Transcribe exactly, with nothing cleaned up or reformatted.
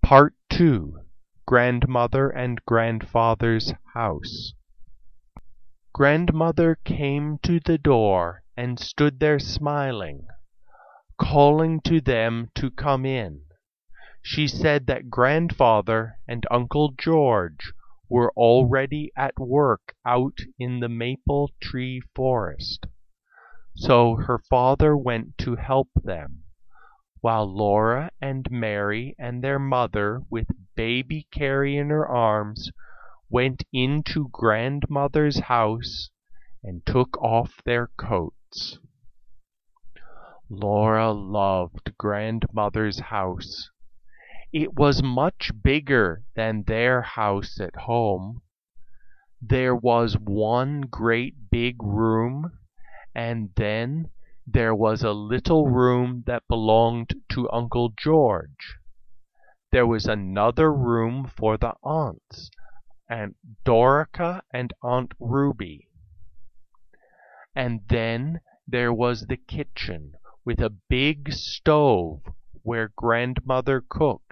Part two. Grandmother and Grandfather's House. Grandmother came to the door and stood there smiling, calling to them to come in. She said that Grandfather and Uncle George were already at work out in the maple tree forest, so her father went to help them, while Laura and Mary and their mother, with baby Carrie in her arms, went into Grandmother's house and took off their coats. Laura loved Grandmother's house. It was much bigger than their house at home. There was one great big room, and then there was a little room that belonged to Uncle George. There was another room for the aunts, Aunt Dorica and Aunt Ruby. And then there was the kitchen with a big stove where Grandmother cooked.